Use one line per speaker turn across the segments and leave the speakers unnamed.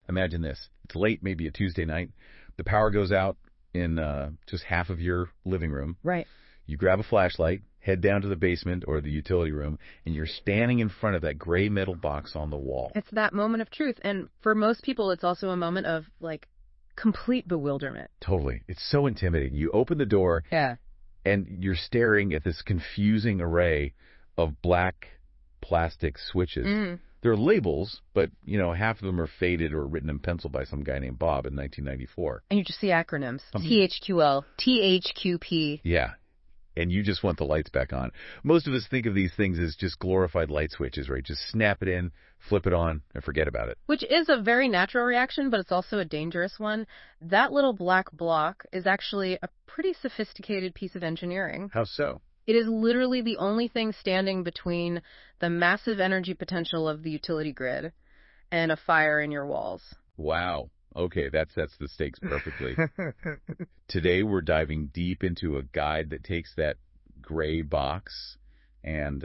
Imagine this. It's late, maybe a Tuesday night. The power goes out in just half of your living room.
Right.
You grab a flashlight, head down to the basement or the utility room, and you're standing in front of that gray metal box on the wall.
It's that moment of truth. And for most people, it's also a moment of, like, complete bewilderment.
Totally. It's so intimidating. You open the door,
Yeah.
and you're staring at this confusing array of black plastic switches.
Mm.
They're labels, but, half of them are faded or written in pencil by some guy named Bob in 1994.
And you just see acronyms. THQL, THQP.
Yeah. And you just want the lights back on. Most of us think of these things as just glorified light switches, right? Just snap it in, flip it on, and forget about it.
Which is a very natural reaction, but it's also a dangerous one. That little black block is actually a pretty sophisticated piece of engineering.
How so?
It is literally the only thing standing between the massive energy potential of the utility grid and a fire in your walls.
Wow. Okay, that sets the stakes perfectly. Today we're diving deep into a guide that takes that gray box and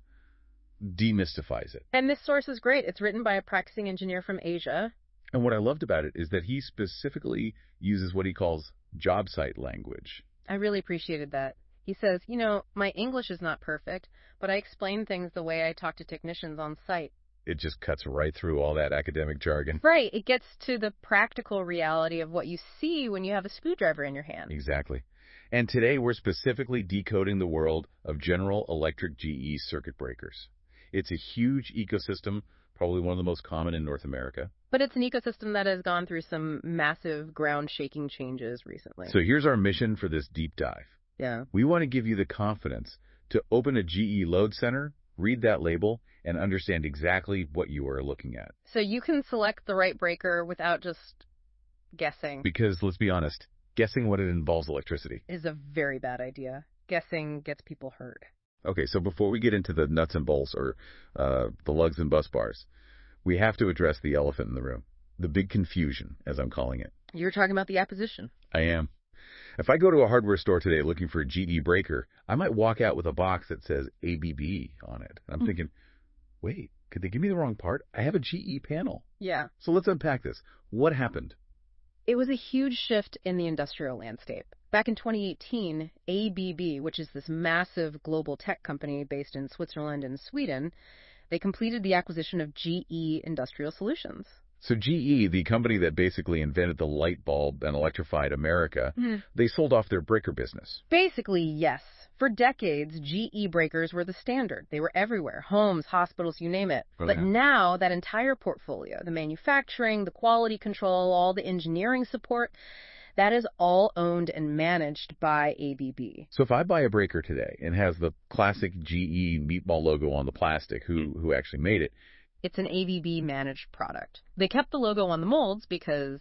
demystifies it.
And this source is great. It's written by a practicing engineer from Asia.
And what I loved about it is that he specifically uses what he calls job site language.
I really appreciated that. He says, my English is not perfect, but I explain things the way I talk to technicians on site.
It just cuts right through all that academic jargon.
Right. It gets to the practical reality of what you see when you have a screwdriver in your hand.
Exactly. And today we're specifically decoding the world of General Electric GE circuit breakers. It's a huge ecosystem, probably one of the most common in North America.
But it's an ecosystem that has gone through some massive ground-shaking changes recently.
So here's our mission for this deep dive.
Yeah.
We want to give you the confidence to open a GE load center, read that label, and understand exactly what you are looking at.
So you can select the right breaker without just guessing.
Because, let's be honest, guessing what it involves electricity
is a very bad idea. Guessing gets people hurt.
Okay, so before we get into the nuts and bolts or the lugs and bus bars, we have to address the elephant in the room. The big confusion, as I'm calling it.
You're talking about the apposition.
I am. If I go to a hardware store today looking for a GE breaker, I might walk out with a box that says ABB on it. I'm thinking, wait, could they give me the wrong part? I have a GE panel.
Yeah.
So let's unpack this. What happened?
It was a huge shift in the industrial landscape. Back in 2018, ABB, which is this massive global tech company based in Switzerland and Sweden, they completed the acquisition of GE Industrial Solutions.
So GE, the company that basically invented the light bulb and electrified America, they sold off their breaker business.
Basically, yes. For decades, GE breakers were the standard. They were everywhere. Homes, hospitals, you name it.
Oh,
but
yeah.
now that entire portfolio, the manufacturing, the quality control, all the engineering support, that is all owned and managed by ABB.
So if I buy a breaker today and has the classic GE meatball logo on the plastic, who actually made it,
it's an ABB managed product. They kept the logo on the molds because,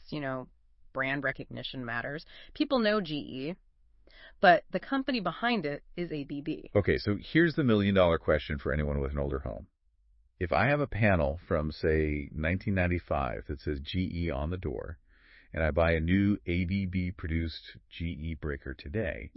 brand recognition matters. People know GE, but the company behind it is ABB.
Okay, so here's the million-dollar question for anyone with an older home. If I have a panel from, say, 1995 that says GE on the door, and I buy a new ABB-produced GE breaker today,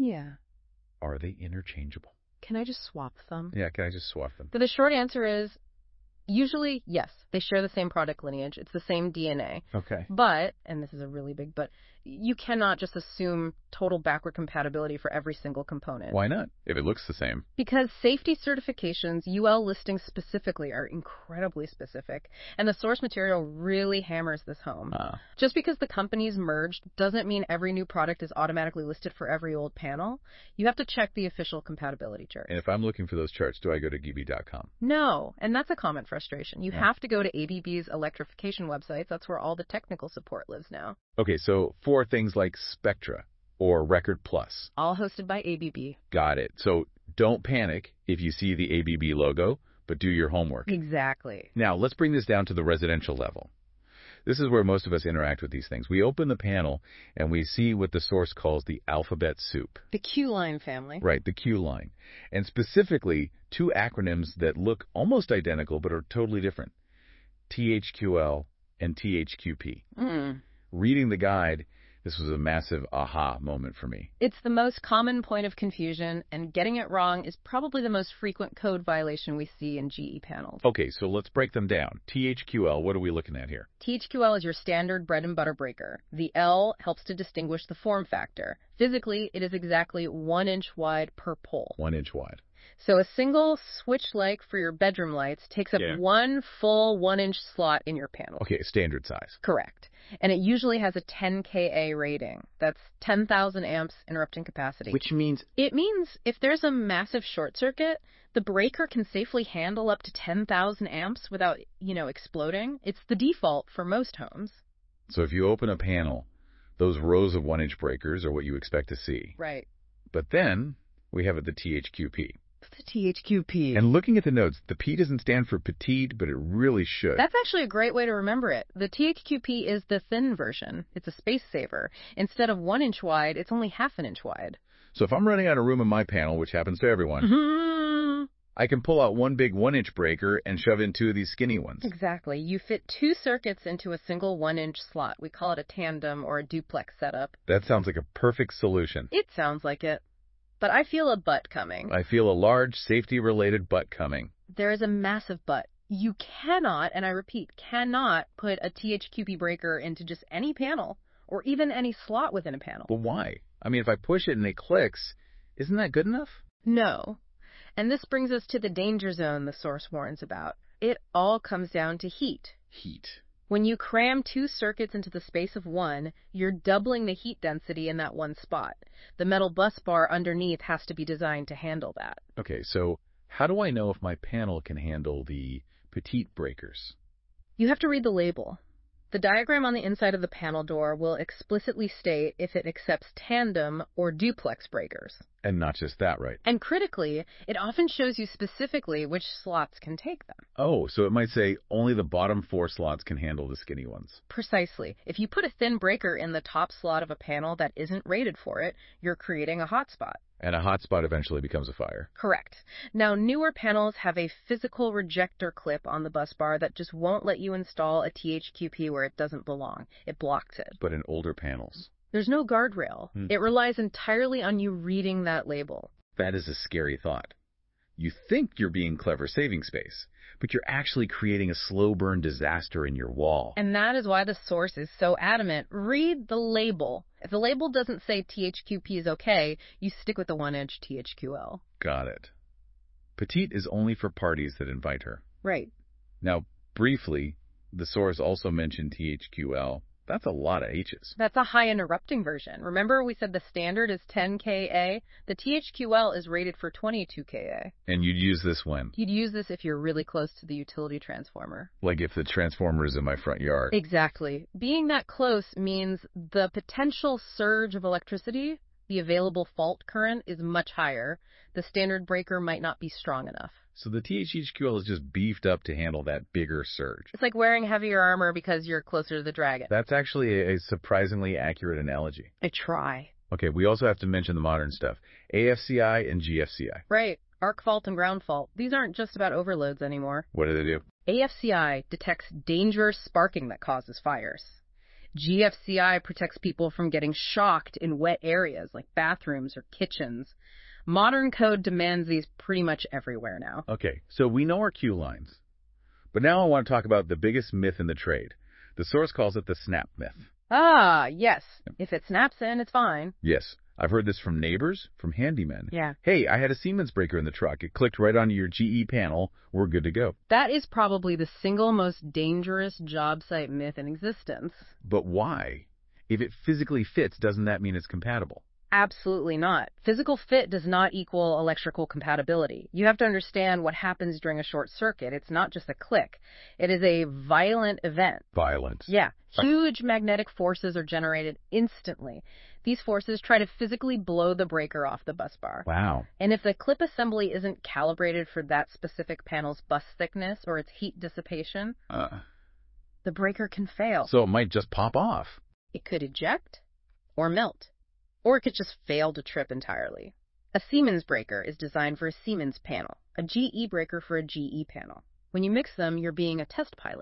are they interchangeable?
Can I just swap them?
Yeah, can I just swap them?
The short answer is, usually, yes. They share the same product lineage. It's the same DNA.
Okay.
But, and this is a really big but, you cannot just assume total backward compatibility for every single component.
Why not, if it looks the same?
Because safety certifications, UL listings specifically, are incredibly specific, and the source material really hammers this home. Just because the companies merged doesn't mean every new product is automatically listed for every old panel. You have to check the official compatibility chart.
And if I'm looking for those charts, do I go to Gibi.com?
No, and that's a common frustration. You have to go to ABB's electrification websites. That's where all the technical support lives now.
Okay, so for things like Spectra or Record Plus.
All hosted by ABB.
Got it. So don't panic if you see the ABB logo, but do your homework.
Exactly.
Now, let's bring this down to the residential level. This is where most of us interact with these things. We open the panel and we see what the source calls the alphabet soup.
The Q-line family.
Right, the Q-line. And specifically, two acronyms that look almost identical but are totally different. THQL and THQP. Reading the guide, This was a massive aha moment for me.
It's the most common point of confusion, and getting it wrong is probably the most frequent code violation we see in GE panels.
Okay, so let's break them down. THQL, what are we looking at here?
THQL is your standard bread and butter breaker. The L helps to distinguish the form factor. Physically, it is exactly 1 inch wide per pole.
1 inch wide.
So a single switch like for your bedroom lights takes up one full 1 inch slot in your panel.
Okay, standard size.
Correct. And it usually has a 10 kA rating. That's 10,000 amps interrupting capacity.
Which means?
It means if there's a massive short circuit, the breaker can safely handle up to 10,000 amps without, exploding. It's the default for most homes.
So if you open a panel, those rows of 1 inch breakers are what you expect to see.
Right.
But then we have the THQP.
The THQP.
And looking at the notes, the P doesn't stand for petite, but it really should.
That's actually a great way to remember it. The THQP is the thin version. It's a space saver. Instead of 1 inch wide, it's only half an inch wide.
So if I'm running out of room in my panel, which happens to everyone, I can pull out one big 1 inch breaker and shove in two of these skinny ones.
Exactly. You fit two circuits into a single 1 inch slot. We call it a tandem or a duplex setup.
That sounds like a perfect solution.
It sounds like it. But I feel a but coming.
I feel a large safety-related but coming.
There is a massive but. You cannot, and I repeat, cannot put a THQP breaker into just any panel or even any slot within a panel.
But why? I mean, if I push it and it clicks, isn't that good enough?
No. And this brings us to the danger zone the source warns about. It all comes down to heat.
Heat.
When you cram two circuits into the space of one, you're doubling the heat density in that one spot. The metal bus bar underneath has to be designed to handle that.
Okay, so how do I know if my panel can handle the petite breakers?
You have to read the label. The diagram on the inside of the panel door will explicitly state if it accepts tandem or duplex breakers.
And not just that, right?
And critically, it often shows you specifically which slots can take them.
Oh, so it might say only the bottom 4 slots can handle the skinny ones.
Precisely. If you put a thin breaker in the top slot of a panel that isn't rated for it, you're creating a hotspot.
And a hotspot eventually becomes a fire.
Correct. Now, newer panels have a physical rejector clip on the bus bar that just won't let you install a THQP where it doesn't belong. It blocks it.
But in older panels,
there's no guardrail. It relies entirely on you reading that label.
That is a scary thought. You think you're being clever saving space, but you're actually creating a slow burn disaster in your wall.
And that is why the source is so adamant. Read the label. If the label doesn't say THQP is okay, you stick with the 1 inch THQL.
Got it. Petite is only for parties that invite her.
Right.
Now, briefly, the source also mentioned THQL. That's a lot of H's.
That's a high interrupting version. Remember we said the standard is 10 kA? The THQL is rated for 22 kA.
And you'd use this when?
You'd use this if you're really close to the utility transformer.
Like if the transformer is in my front yard.
Exactly. Being that close means the potential surge of electricity, the available fault current, is much higher. The standard breaker might not be strong enough.
So the THQL is just beefed up to handle that bigger surge.
It's like wearing heavier armor because you're closer to the dragon.
That's actually a surprisingly accurate analogy.
I try.
Okay, we also have to mention the modern stuff. AFCI and GFCI.
Right. Arc fault and ground fault. These aren't just about overloads anymore.
What do they do?
AFCI detects dangerous sparking that causes fires. GFCI protects people from getting shocked in wet areas like bathrooms or kitchens. Modern code demands these pretty much everywhere now.
Okay, so we know our cue lines. But now I want to talk about the biggest myth in the trade. The source calls it the snap myth.
Ah, yes. If it snaps in, it's fine.
Yes. I've heard this from neighbors, from handymen.
Yeah.
Hey, I had a Siemens breaker in the truck. It clicked right onto your GE panel. We're good to go.
That is probably the single most dangerous job site myth in existence.
But why? If it physically fits, doesn't that mean it's compatible?
Absolutely not. Physical fit does not equal electrical compatibility. You have to understand what happens during a short circuit. It's not just a click. It is a violent event.
Violent.
Yeah. Huge magnetic forces are generated instantly. These forces try to physically blow the breaker off the bus bar.
Wow.
And if the clip assembly isn't calibrated for that specific panel's bus thickness or its heat dissipation, the breaker can fail.
So it might just pop off.
It could eject or melt. Or it could just fail to trip entirely. A Siemens breaker is designed for a Siemens panel, a GE breaker for a GE panel. When you mix them, you're being a test pilot.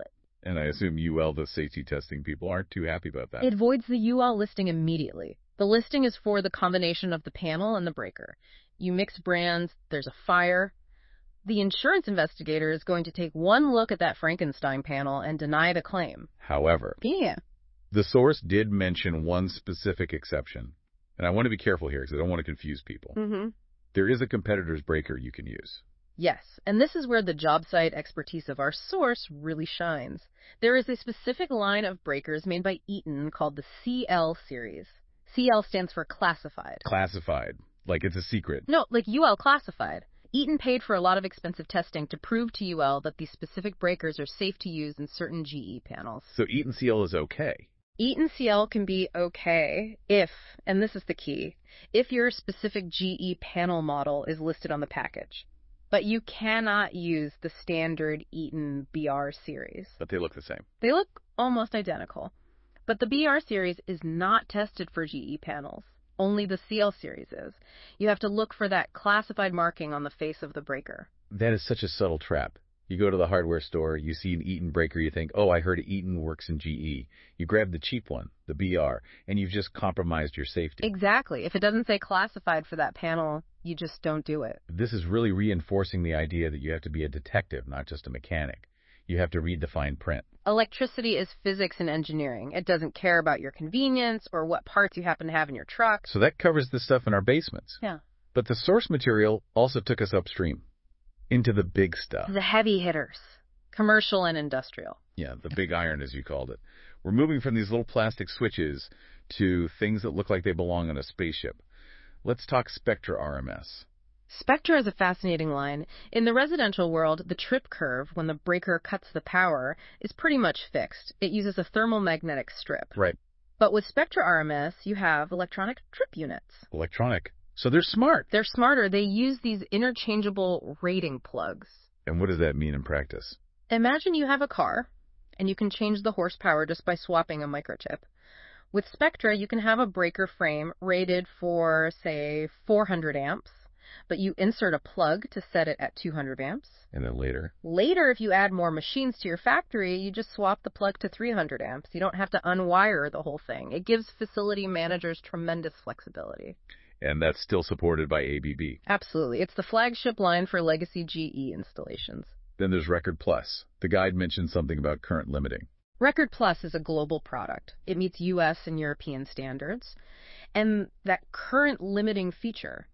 And I assume UL, the safety testing people, aren't too happy about that.
It voids the UL listing immediately. The listing is for the combination of the panel and the breaker. You mix brands, there's a fire. The insurance investigator is going to take one look at that Frankenstein panel and deny the claim.
However,
Yeah.
the source did mention one specific exception. And I want to be careful here because I don't want to confuse people.
Mm-hmm.
There is a competitor's breaker you can use.
Yes, and this is where the job site expertise of our source really shines. There is a specific line of breakers made by Eaton called the CL series. CL stands for classified.
Classified. Like it's a secret.
No, like UL classified. Eaton paid for a lot of expensive testing to prove to UL that these specific breakers are safe to use in certain GE panels.
So Eaton CL is okay.
Eaton CL can be okay if, and this is the key, if your specific GE panel model is listed on the package. But you cannot use the standard Eaton BR series.
But they look the same.
They look almost identical. But the BR series is not tested for GE panels. Only the CL series is. You have to look for that classified marking on the face of the breaker.
That is such a subtle trap. You go to the hardware store, you see an Eaton breaker, you think, oh, I heard Eaton works in GE. You grab the cheap one, the BR, and you've just compromised your safety.
Exactly. If it doesn't say classified for that panel, you just don't do it.
This is really reinforcing the idea that you have to be a detective, not just a mechanic. You have to read the fine print.
Electricity is physics and engineering. It doesn't care about your convenience or what parts you happen to have in your truck.
So that covers the stuff in our basements.
Yeah.
But the source material also took us upstream, into the big stuff.
The heavy hitters, commercial and industrial.
Yeah, the big iron, as you called it. We're moving from these little plastic switches to things that look like they belong on a spaceship. Let's talk Spectra RMS.
Spectra is a fascinating line. In the residential world, the trip curve, when the breaker cuts the power, is pretty much fixed. It uses a thermomagnetic strip.
Right.
But with Spectra RMS, you have electronic trip units.
Electronic. So they're smart.
They're smarter. They use these interchangeable rating plugs.
And what does that mean in practice?
Imagine you have a car, and you can change the horsepower just by swapping a microchip. With Spectra, you can have a breaker frame rated for, say, 400 amps, but you insert a plug to set it at 200 amps.
And then later?
Later, if you add more machines to your factory, you just swap the plug to 300 amps. You don't have to unwire the whole thing. It gives facility managers tremendous flexibility.
And that's still supported by ABB.
Absolutely. It's the flagship line for legacy GE installations.
Then there's Record Plus. The guide mentioned something about current limiting.
Record Plus is a global product. It meets U.S. and European standards. And that current limiting feature,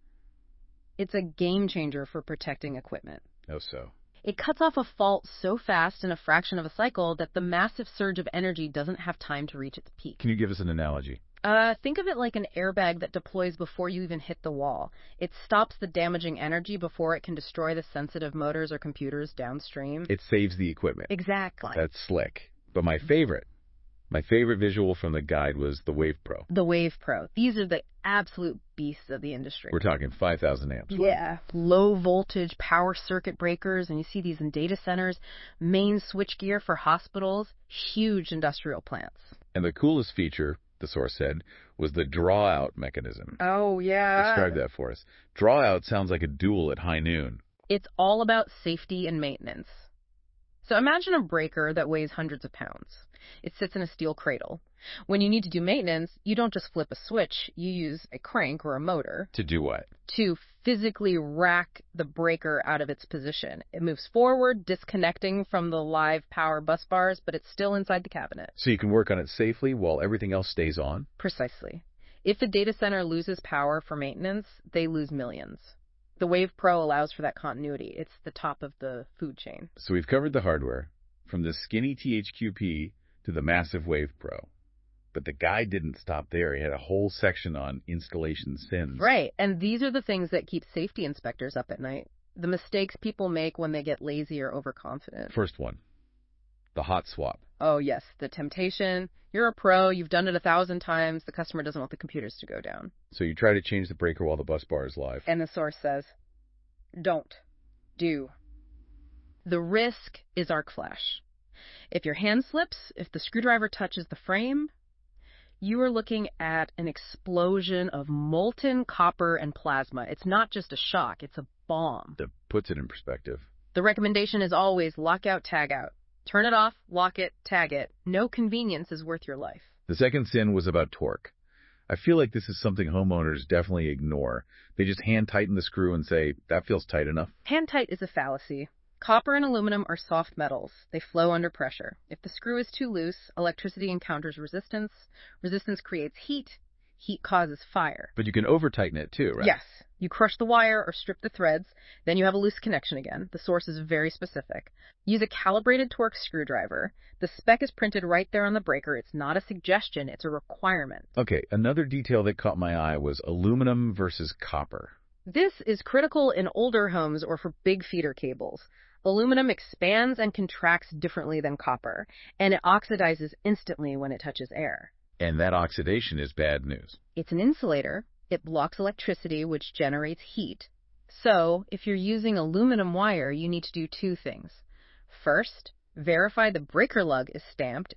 it's a game changer for protecting equipment.
Oh, so.
It cuts off a fault so fast in a fraction of a cycle that the massive surge of energy doesn't have time to reach its peak.
Can you give us an analogy?
Think of it like an airbag that deploys before you even hit the wall. It stops the damaging energy before it can destroy the sensitive motors or computers downstream.
It saves the equipment.
Exactly.
That's slick. But my favorite visual from the guide was the Wave Pro.
The Wave Pro. These are the absolute beasts of the industry.
We're talking 5,000 amps.
Yeah. Low voltage power circuit breakers, and you see these in data centers, main switchgear for hospitals, huge industrial plants.
And the coolest feature, the source said, was the draw-out mechanism.
Oh, yeah.
Describe that for us. Draw-out sounds like a duel at high noon.
It's all about safety and maintenance. So imagine a breaker that weighs hundreds of pounds. It sits in a steel cradle. When you need to do maintenance, you don't just flip a switch. You use a crank or a motor.
To do what?
To physically rack the breaker out of its position. It moves forward, disconnecting from the live power bus bars, but it's still inside the cabinet.
So you can work on it safely while everything else stays on?
Precisely. If a data center loses power for maintenance, they lose millions. The Wave Pro allows for that continuity. It's the top of the food chain.
So we've covered the hardware, from the skinny THQP to the massive Wave Pro. But the guide didn't stop there. He had a whole section on installation sins.
Right, and these are the things that keep safety inspectors up at night. The mistakes people make when they get lazy or overconfident.
First one, the hot swap.
Oh, yes, the temptation. You're a pro, you've done it 1,000 times, the customer doesn't want the computers to go down.
So you try to change the breaker while the bus bar is live.
And the source says, don't. Do. The risk is arc flash. If your hand slips, if the screwdriver touches the frame, you are looking at an explosion of molten copper and plasma. It's not just a shock, it's a bomb.
That puts it in perspective.
The recommendation is always lock out, tag out. Turn it off, lock it, tag it. No convenience is worth your life.
The second sin was about torque. I feel like this is something homeowners definitely ignore. They just hand tighten the screw and say, that feels tight enough.
Hand tight is a fallacy. Copper and aluminum are soft metals. They flow under pressure. If the screw is too loose, electricity encounters resistance. Resistance creates heat. Heat causes fire.
But you can over-tighten it too, right?
Yes. You crush the wire or strip the threads, then you have a loose connection again. The source is very specific. Use a calibrated Torx screwdriver. The spec is printed right there on the breaker. It's not a suggestion, it's a requirement.
Okay, another detail that caught my eye was aluminum versus copper.
This is critical in older homes or for big feeder cables. Aluminum expands and contracts differently than copper, and it oxidizes instantly when it touches air.
And that oxidation is bad news.
It's an insulator. It blocks electricity, which generates heat. So, if you're using aluminum wire, you need to do two things. First, verify the breaker lug is stamped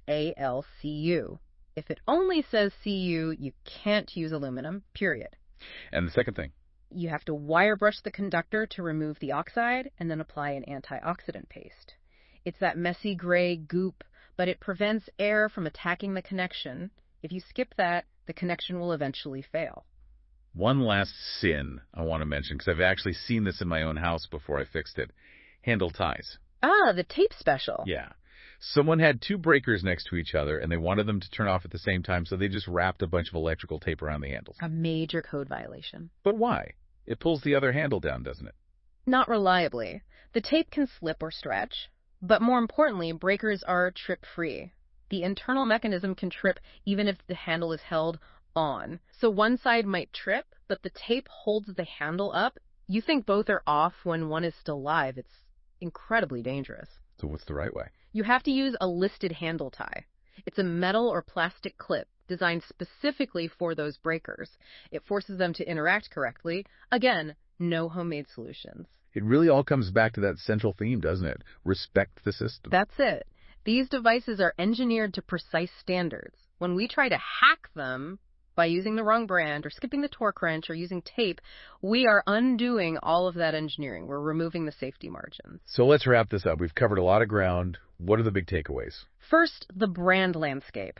ALCU. If it only says CU, you can't use aluminum, period.
And the second thing?
You have to wire brush the conductor to remove the oxide and then apply an antioxidant paste. It's that messy gray goop, but it prevents air from attacking the connection. If you skip that, the connection will eventually fail.
One last sin I want to mention, because I've actually seen this in my own house before I fixed it. Handle ties.
Ah, the tape special.
Yeah. Someone had two breakers next to each other, and they wanted them to turn off at the same time, so they just wrapped a bunch of electrical tape around the handles.
A major code violation.
But why? It pulls the other handle down, doesn't it?
Not reliably. The tape can slip or stretch, but more importantly, breakers are trip-free. The internal mechanism can trip even if the handle is held on. So one side might trip, but the tape holds the handle up. You think both are off when one is still live. It's incredibly dangerous.
So what's the right way?
You have to use a listed handle tie. It's a metal or plastic clip designed specifically for those breakers. It forces them to interact correctly. Again, no homemade solutions.
It really all comes back to that central theme, doesn't it? Respect the system.
That's it. These devices are engineered to precise standards. When we try to hack them by using the wrong brand or skipping the torque wrench or using tape, we are undoing all of that engineering. We're removing the safety margins.
So let's wrap this up. We've covered a lot of ground. What are the big takeaways?
First, the brand landscape.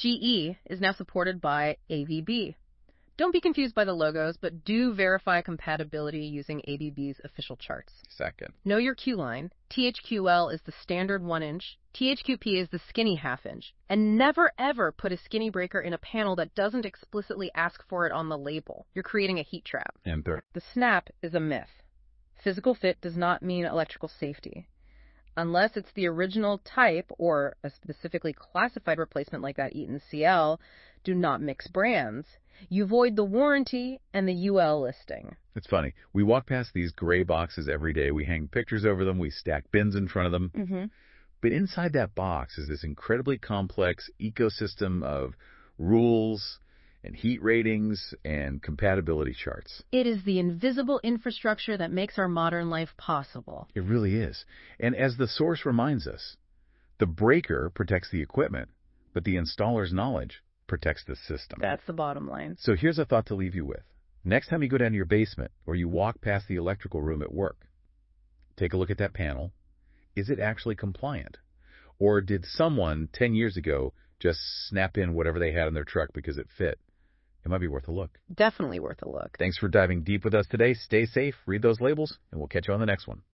GE is now supported by ABB. Don't be confused by the logos, but do verify compatibility using ABB's official charts.
Second,
know your Q line. THQL is the standard 1-inch. THQP is the skinny half-inch. And never ever put a skinny breaker in a panel that doesn't explicitly ask for it on the label. You're creating a heat trap.
And third,
the snap is a myth. Physical fit does not mean electrical safety. Unless it's the original type or a specifically classified replacement like that Eaton CL, do not mix brands. You void the warranty and the UL listing.
It's funny. We walk past these gray boxes every day. We hang pictures over them. We stack bins in front of them.
Mm-hmm.
But inside that box is this incredibly complex ecosystem of rules and heat ratings and compatibility charts.
It is the invisible infrastructure that makes our modern life possible.
It really is. And as the source reminds us, the breaker protects the equipment, but the installer's knowledge protects the system.
That's the bottom line.
So here's a thought to leave you with. Next time you go down to your basement or you walk past the electrical room at work, take a look at that panel. Is it actually compliant? Or did someone 10 years ago just snap in whatever they had in their truck because it fit? It might be worth a look.
Definitely worth a look.
Thanks for diving deep with us today. Stay safe, read those labels, and we'll catch you on the next one.